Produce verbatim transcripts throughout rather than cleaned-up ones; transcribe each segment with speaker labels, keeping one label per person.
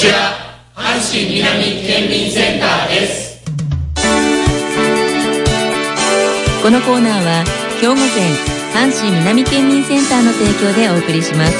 Speaker 1: ちら阪神南県民センターです。
Speaker 2: このコーナーは兵庫県阪神南県民センターの提供でお送りします。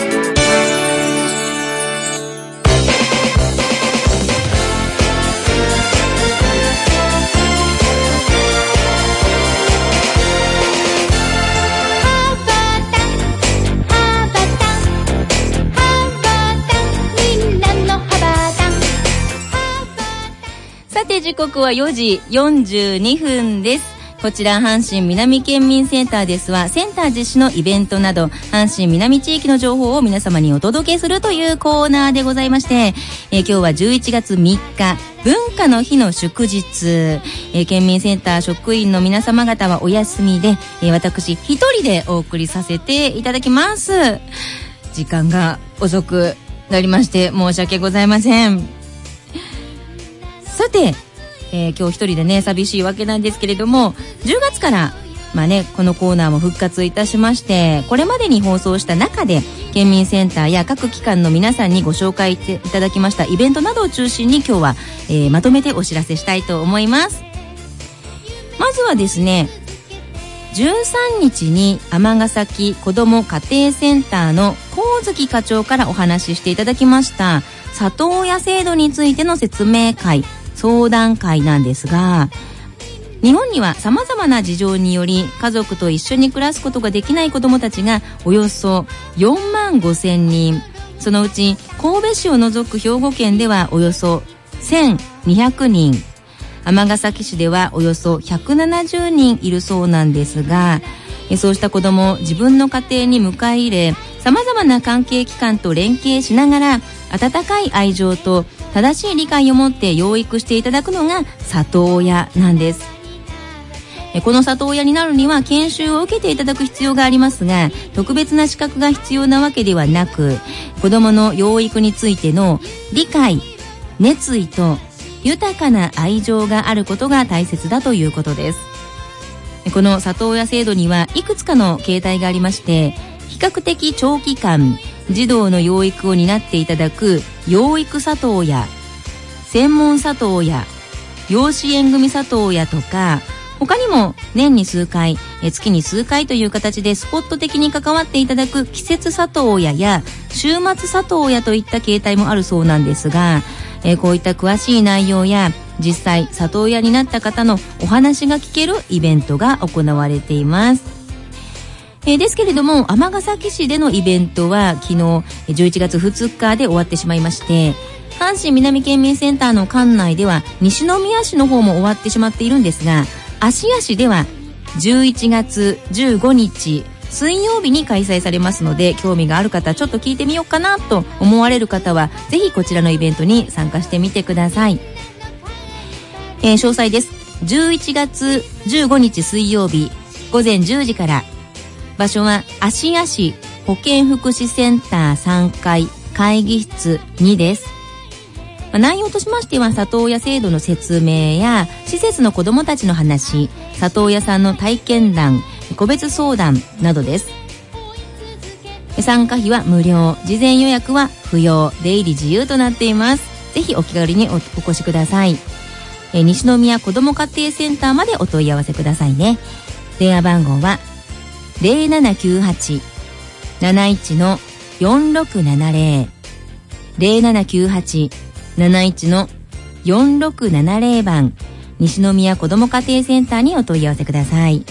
Speaker 2: さて時刻はよじよんじゅうにふんです。こちら阪神南県民センターですは、センター実施のイベントなど阪神南地域の情報を皆様にお届けするというコーナーでございまして、えー、今日はじゅういちがつみっか文化の日の祝日、えー、県民センター職員の皆様方はお休みで、えー、私一人でお送りさせていただきます。時間が遅くなりまして申し訳ございません。さて、えー、今日一人でね寂しいわけなんですけれども、じゅうがつからまあねこのコーナーも復活いたしまして、これまでに放送した中で県民センターや各機関の皆さんにご紹介いただきましたイベントなどを中心に今日は、えー、まとめてお知らせしたいと思います。まずはですね、じゅうさんにちに尼崎子ども家庭センターの神月課長からお話ししていただきました里親制度についての説明会相談会なんですが、日本には様々な事情により家族と一緒に暮らすことができない子どもたちがおよそよんまんごせんにん、そのうち神戸市を除く兵庫県ではおよそせんにひゃくにん、尼崎市ではおよそひゃくななじゅうにんいるそうなんですが、そうした子どもを自分の家庭に迎え入れ、様々な関係機関と連携しながら温かい愛情と正しい理解を持って養育していただくのが里親なんです。この里親になるには研修を受けていただく必要がありますが、特別な資格が必要なわけではなく、子どもの養育についての理解、熱意と豊かな愛情があることが大切だということです。この里親制度にはいくつかの形態がありまして、比較的長期間児童の養育を担っていただく養育里親、専門里親、養子縁組里親とか、他にも年に数回、え月に数回という形でスポット的に関わっていただく季節里親や週末里親といった形態もあるそうなんですが、えこういった詳しい内容や実際里親になった方のお話が聞けるイベントが行われています。えー、ですけれども尼崎市でのイベントは昨日じゅういちがつふつかで終わってしまいまして、阪神南県民センターの館内では西宮市の方も終わってしまっているんですが、芦屋市ではじゅういちがつじゅうごにち水曜日に開催されますので、興味がある方、ちょっと聞いてみようかなと思われる方はぜひこちらのイベントに参加してみてください。えー、詳細です。じゅういちがつじゅうごにち水曜日ごぜんじゅうじから、場所は芦屋市保健福祉センターさんかい会議室にです。内容としましては里親制度の説明や施設の子どもたちの話、里親さんの体験談、個別相談などです。参加費は無料、事前予約は不要、出入り自由となっています。ぜひお気軽に お, お越しください。え西宮子ども家庭センターまでお問い合わせくださいね。電話番号は ゼロななきゅうはち なないち よんろくななゼロ ゼロななきゅうはち なないち よんろくななゼロ 番西宮子ども家庭センターにお問い合わせください。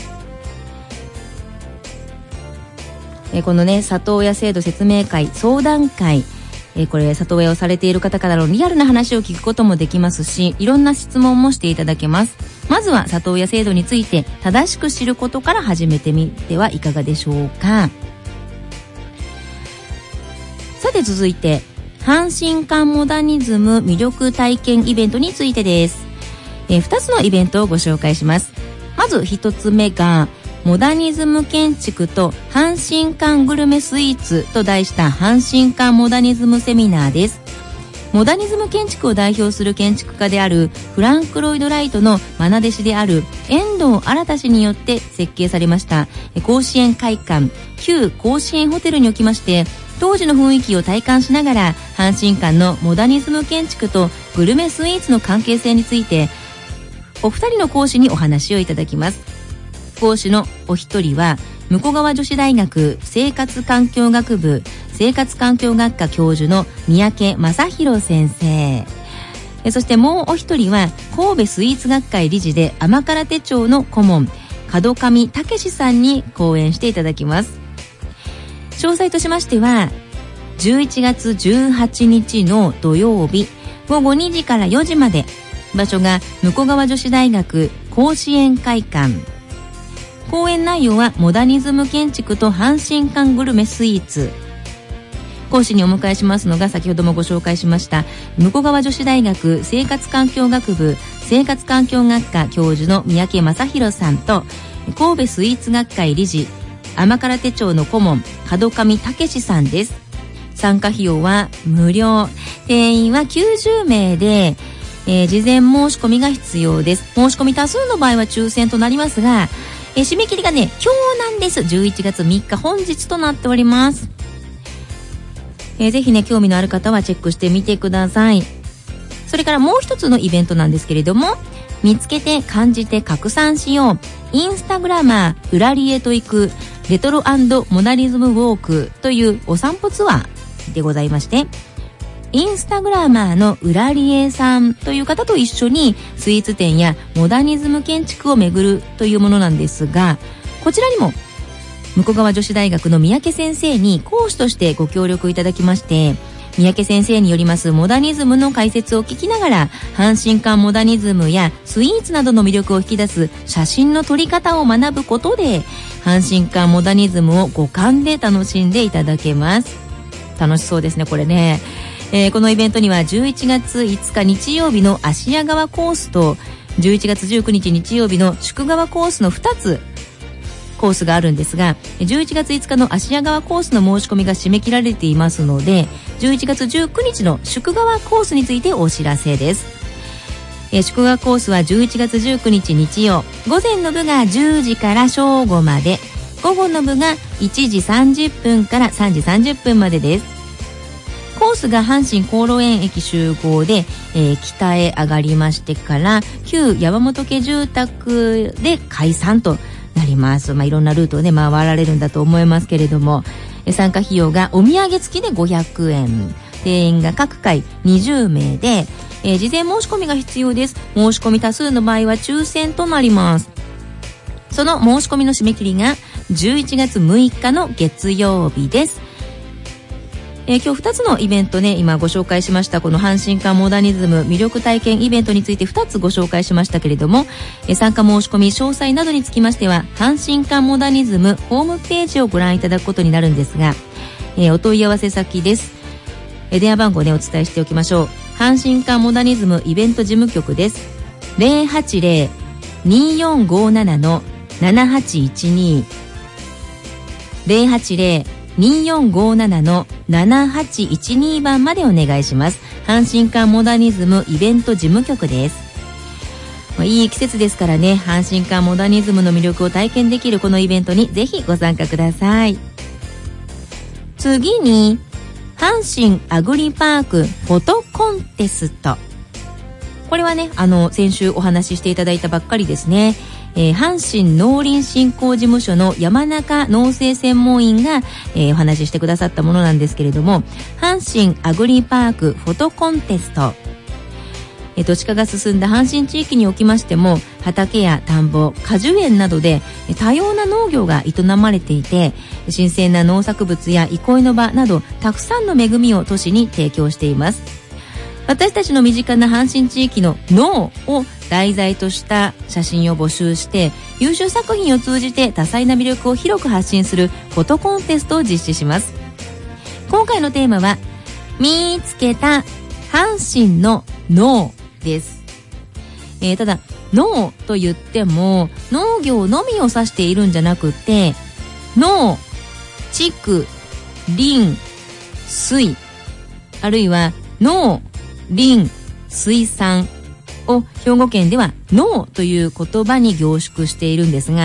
Speaker 2: えこのね里親制度説明会相談会、えこれ里親をされている方からのリアルな話を聞くこともできますし、いろんな質問もしていただけます。まずは里親制度について正しく知ることから始めてみてはいかがでしょうか。さて続いて阪神間モダニズム魅力体験イベントについてです。えふたつのイベントをご紹介します。まずひとつめがモダニズム建築と阪神間グルメスイーツと題した阪神間モダニズムセミナーです。モダニズム建築を代表する建築家であるフランク・ロイド・ライトの愛弟子である遠藤新氏によって設計されました甲子園会館旧甲子園ホテルにおきまして、 当時の雰囲気を体感しながら、阪神間のモダニズム建築とグルメスイーツの関係性について、お二人の講師にお話をいただきます。講師のお一人は、向川女子大学生活環境学部生活環境学科教授の三宅正弘先生。そしてもうお一人は、神戸スイーツ学会理事で甘辛手帳の顧問、門上武さんに講演していただきます。詳細としましては、じゅういちがつじゅうはちにちの土曜日、ごごにじからよじまで、場所が向川女子大学甲子園会館。講演内容はモダニズム建築と阪神間グルメスイーツ。講師にお迎えしますのが、先ほどもご紹介しました向川女子大学生活環境学部生活環境学科教授の三宅正弘さんと、神戸スイーツ学会理事甘辛手帳の顧問門上武さんです。参加費用は無料、定員はきゅうじゅうめいで、えー、事前申し込みが必要です。申し込み多数の場合は抽選となりますが、えー、締め切りがね、今日なんです。じゅういちがつみっか、本日となっております。えー、ぜひね、興味のある方はチェックしてみてください。それからもう一つのイベントなんですけれども、見つけて感じて拡散しよう、インスタグラマー裏リエと行くレトロ&モダニズムウォークというお散歩ツアーでございまして、インスタグラマーの裏リエさんという方と一緒にスイーツ店やモダニズム建築を巡るというものなんですが、こちらにも向川女子大学の三宅先生に講師としてご協力いただきまして、三宅先生によりますモダニズムの解説を聞きながら、阪神間モダニズムやスイーツなどの魅力を引き出す写真の撮り方を学ぶことで、阪神間モダニズムを五感で楽しんでいただけます。楽しそうですね、これね。えー、このイベントにはじゅういちがついつか日曜日の芦屋川コースとじゅういちがつじゅうくにち日曜日の宿川コースのふたつコースがあるんですが、じゅういちがついつかの芦屋川コースの申し込みが締め切られていますので、じゅういちがつじゅうくにちの宿川コースについてお知らせです。えー、宿川コースはじゅういちがつじゅうくにち日曜、午前の部がじゅうじから正午まで、午後の部がいちじさんじゅっぷんからさんじさんじゅっぷんまでです。コースが阪神高露園駅集合で、えー、北へ上がりましてから旧山本家住宅で解散となります。まあ、いろんなルートをね回られるんだと思いますけれども、え参加費用がお土産付きでごひゃくえん、定員が各回にじゅうめいで、えー、事前申し込みが必要です。申し込み多数の場合は抽選となります。その申し込みの締め切りがじゅういちがつむいかの月曜日です。えー、今日ふたつのイベントね、今ご紹介しましたこの阪神間モダニズム魅力体験イベントについてふたつご紹介しましたけれども、えー、参加申し込み詳細などにつきましては阪神間モダニズムホームページをご覧いただくことになるんですが、えー、お問い合わせ先です。えー、電話番号ねお伝えしておきましょう。阪神間モダニズムイベント事務局です。 ゼロはちゼロ にーよんごーなな のななはちいちに ゼロはちゼロにーよんごーなな のななはちいちにばんまでお願いします。阪神間モダニズムイベント事務局です。いい季節ですからね、阪神間モダニズムの魅力を体験できるこのイベントにぜひご参加ください。次に阪神アグリパークフォトコンテスト、これはね、あの先週お話ししていただいたばっかりですね。えー、阪神農林振興事務所の山中農政専門員が、えー、お話ししてくださったものなんですけれども、阪神アグリパークフォトコンテスト、えー、都市化が進んだ阪神地域におきましても、畑や田んぼ、果樹園などで多様な農業が営まれていて、新鮮な農作物や憩いの場などたくさんの恵みを都市に提供しています。私たちの身近な阪神地域の農を題材とした写真を募集して、優秀作品を通じて多彩な魅力を広く発信するフォトコンテストを実施します。今回のテーマは見つけた阪神の農です。えー、ただ農と言っても農業のみを指しているんじゃなくて、農、地区、林、水、あるいは農、林、水産を兵庫県では農という言葉に凝縮しているんですが、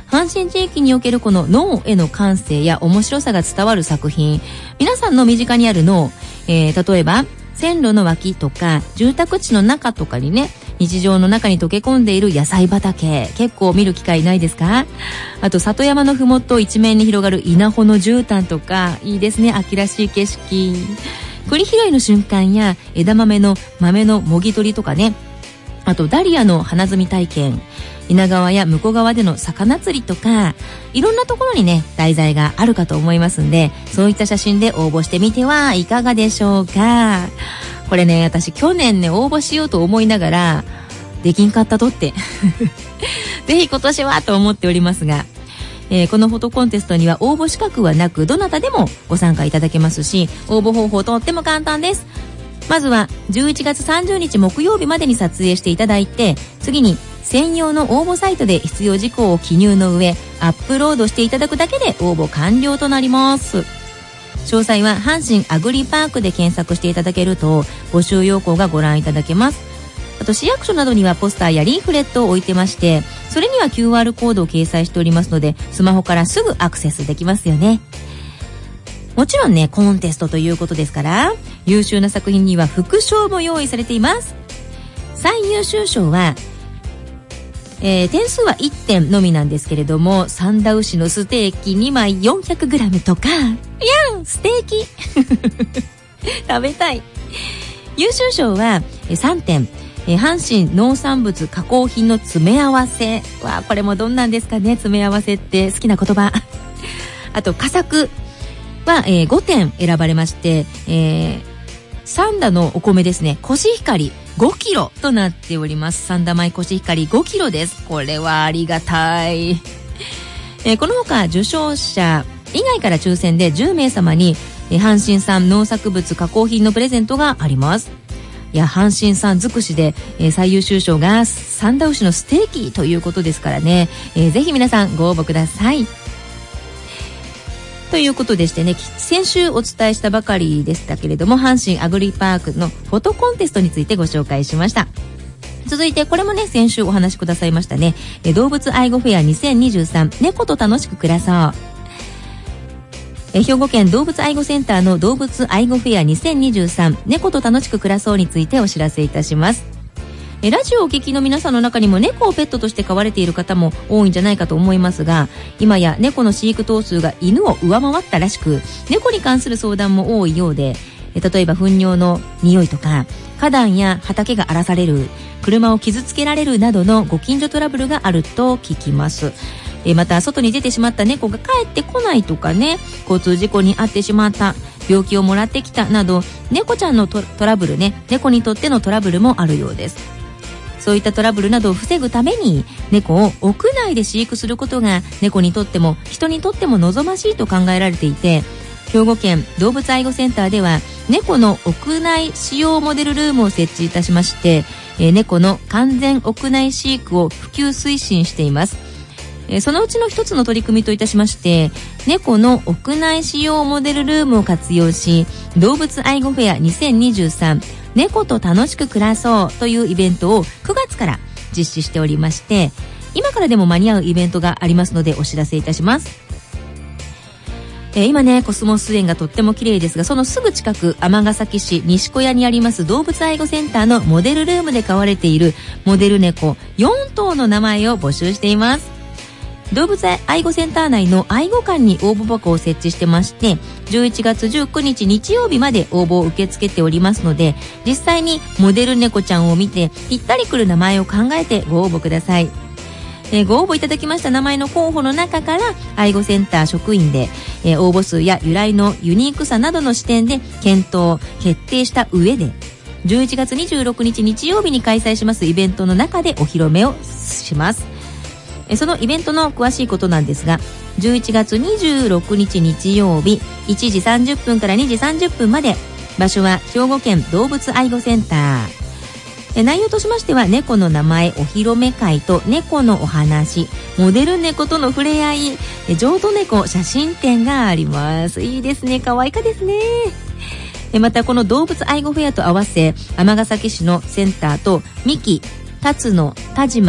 Speaker 2: 阪神地域におけるこの脳への感性や面白さが伝わる作品、皆さんの身近にある脳、えー、例えば線路の脇とか住宅地の中とかにね、日常の中に溶け込んでいる野菜畑、結構見る機会ないですか？あと里山のふもと一面に広がる稲穂の絨毯とか、いいですね、秋らしい景色。栗拾いの瞬間や枝豆の豆のもぎ取りとかね、あとダリアの花摘み体験、稲川や向こう側での魚釣りとか、いろんなところにね題材があるかと思いますんで、そういった写真で応募してみてはいかがでしょうか。これね、私去年ね応募しようと思いながらできんかったとってぜひ今年はと思っておりますが、えー、このフォトコンテストには応募資格はなく、どなたでもご参加いただけますし、応募方法とっても簡単です。まずはじゅういちがつさんじゅうにち木曜日までに撮影していただいて、次に専用の応募サイトで必要事項を記入の上アップロードしていただくだけで応募完了となります。詳細は阪神アグリパークで検索していただけると募集要項がご覧いただけます。あと市役所などにはポスターやリーフレットを置いてまして、それには キューアール コードを掲載しておりますので、スマホからすぐアクセスできますよね。もちろんね、コンテストということですから、優秀な作品には副賞も用意されています。最優秀賞は、えー、点数はいってんのみなんですけれども、三田牛のステーキにまい よんひゃくグラム とか、いやんステーキ食べたい。優秀賞はさんてん、えー、阪神農産物加工品の詰め合わせは、これもどんなんですかね、詰め合わせって好きな言葉あと佳作は、えー、ごてん選ばれまして、えー、三田のお米ですね、コシヒカリごキロとなっております。三田米コシヒカリごキロです。これはありがたい、えー、このほか受賞者以外から抽選でじゅうめいさまに、えー、阪神産農作物加工品のプレゼントがあります。いや、阪神産尽くしで、えー、最優秀賞が三田牛のステーキということですからね、えー、ぜひ皆さんご応募ください。ということでしてね、先週お伝えしたばかりでしたけれども、阪神アグリパークのフォトコンテストについてご紹介しました。続いてこれもね、先週お話しくださいましたね、え動物愛護フェアにせんにじゅうさん、猫と楽しく暮らそう。え兵庫県動物愛護センターの動物愛護フェアにせんにじゅうさん、猫と楽しく暮らそうについてお知らせいたします。えラジオをお聞きの皆さんの中にも猫をペットとして飼われている方も多いんじゃないかと思いますが、今や猫の飼育頭数が犬を上回ったらしく、猫に関する相談も多いようで、え例えば糞尿の匂いとか、花壇や畑が荒らされる、車を傷つけられるなどのご近所トラブルがあると聞きます。えまた外に出てしまった猫が帰ってこないとかね、交通事故に遭ってしまった、病気をもらってきたなど、猫ちゃんのトラブルね、猫にとってのトラブルもあるようです。そういったトラブルなどを防ぐために、猫を屋内で飼育することが猫にとっても人にとっても望ましいと考えられていて、兵庫県動物愛護センターでは猫の屋内使用モデルルームを設置いたしまして、えー、猫の完全屋内飼育を普及推進しています。えー、そのうちの一つの取り組みといたしまして、猫の屋内使用モデルルームを活用し、動物愛護フェアにせんにじゅうさん、猫と楽しく暮らそうというイベントをくがつから実施しておりまして、今からでも間に合うイベントがありますのでお知らせいたします。えー、今ね、コスモス園がとっても綺麗ですが、そのすぐ近く尼崎市西小屋にあります動物愛護センターのモデルルームで飼われているモデル猫よんとうの名前を募集しています。動物愛護センター内の愛護館に応募箱を設置してまして、じゅういちがつじゅうくにち日曜日まで応募を受け付けておりますので、実際にモデル猫ちゃんを見てぴったりくる名前を考えてご応募ください。えー、ご応募いただきました名前の候補の中から愛護センター職員で、えー、応募数や由来のユニークさなどの視点で検討決定した上で、じゅういちがつにじゅうろくにち日曜日に開催しますイベントの中でお披露目をします。そのイベントの詳しいことなんですが、じゅういちがつにじゅうろくにち日曜日いちじさんじゅっぷんからにじさんじゅっぷんまで、場所は兵庫県動物愛護センター。内容としましては、猫の名前お披露目会と猫のお話、モデル猫との触れ合い、譲渡猫写真展があります。いいですね、可愛いかですね。またこの動物愛護フェアと合わせ、尼崎市のセンターと三木、辰野、田島、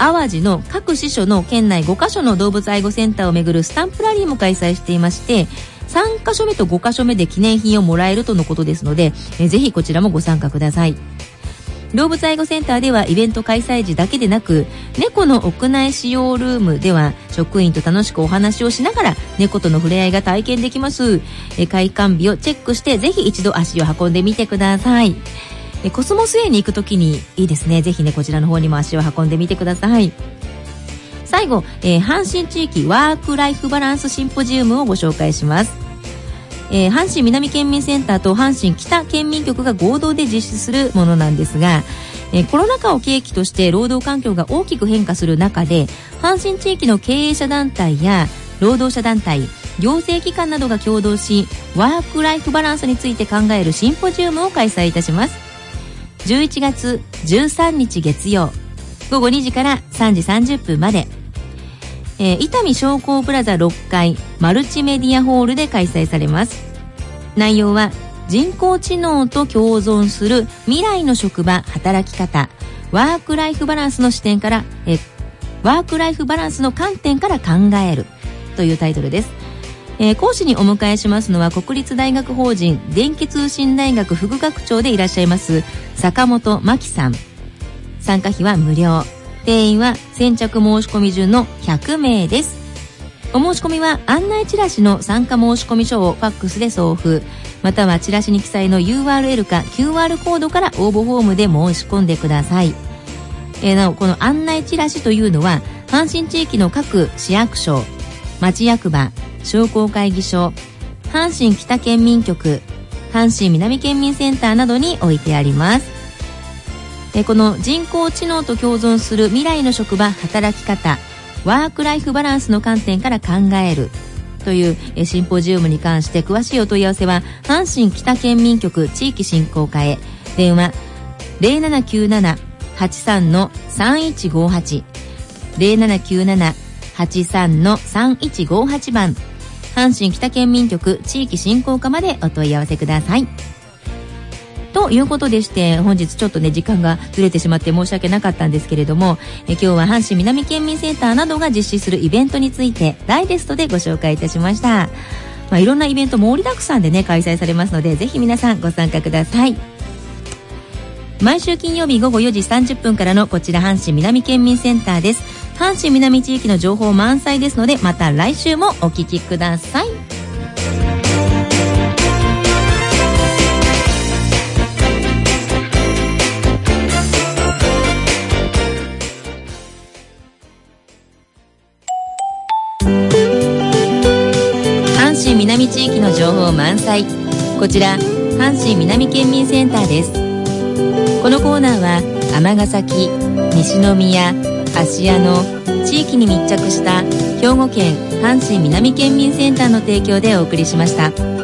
Speaker 2: 淡路の各支所の県内ごカ所の動物愛護センターをめぐるスタンプラリーも開催していまして、さんカ所目とごカ所目で記念品をもらえるとのことですので、えぜひこちらもご参加ください。動物愛護センターではイベント開催時だけでなく、猫の屋内使用ルームでは職員と楽しくお話をしながら猫との触れ合いが体験できます。え開館日をチェックしてぜひ一度足を運んでみてください。えコスモス園に行くときにいいですね。ぜひねこちらの方にも足を運んでみてください。最後、えー、阪神地域ワークライフバランスシンポジウムをご紹介します。えー、阪神南県民センターと阪神北県民局が合同で実施するものなんですが、えー、コロナ禍を契機として労働環境が大きく変化する中で、阪神地域の経営者団体や労働者団体、行政機関などが共同し、ワークライフバランスについて考えるシンポジウムを開催いたします。じゅういちがつじゅうさんにち月曜、ごごにじからさんじさんじゅっぷんまで、えー、伊丹商工プラザろっかいマルチメディアホールで開催されます。内容は人工知能と共存する未来の職場働き方、ワークライフバランスの視点から、えワークライフバランスの観点から考えるというタイトルです。えー、講師にお迎えしますのは国立大学法人電気通信大学副学長でいらっしゃいます坂本真紀さん。参加費は無料、定員は先着申し込み順のひゃくめいです。お申し込みは案内チラシの参加申込書をファックスで送付、またはチラシに記載の ユーアールエル か キューアール コードから応募フォームで申し込んでください。えー、なおこの案内チラシというのは阪神地域の各市役所、町役場、商工会議所、阪神北県民局、阪神南県民センターなどに置いてあります。えー、この人工知能と共存する未来の職場働き方、ワークライフバランスの観点から考えるというえシンポジウムに関して詳しいお問い合わせは阪神北県民局地域振興課へ。電話 ゼロななきゅうななはちさんのさんいちごはち ゼロななきゅうななはちさんのさんいちごはち 番、阪神北県民局地域振興課までお問い合わせください。ということでして、本日ちょっとね時間がずれてしまって申し訳なかったんですけれども、え今日は阪神南県民センターなどが実施するイベントについてダイジェストでご紹介いたしました。まあ、いろんなイベント盛りだくさんでね開催されますので、ぜひ皆さんご参加ください。毎週金曜日ごごよじさんじゅっぷんからのこちら阪神南県民センターです。阪神南地域の情報満載ですので、また来週もお聞きください。阪神南地域の情報満載、こちら阪神南県民センターです。このコーナーは尼崎、西宮、芦屋の地域に密着した兵庫県阪神南県民センターの提供でお送りしました。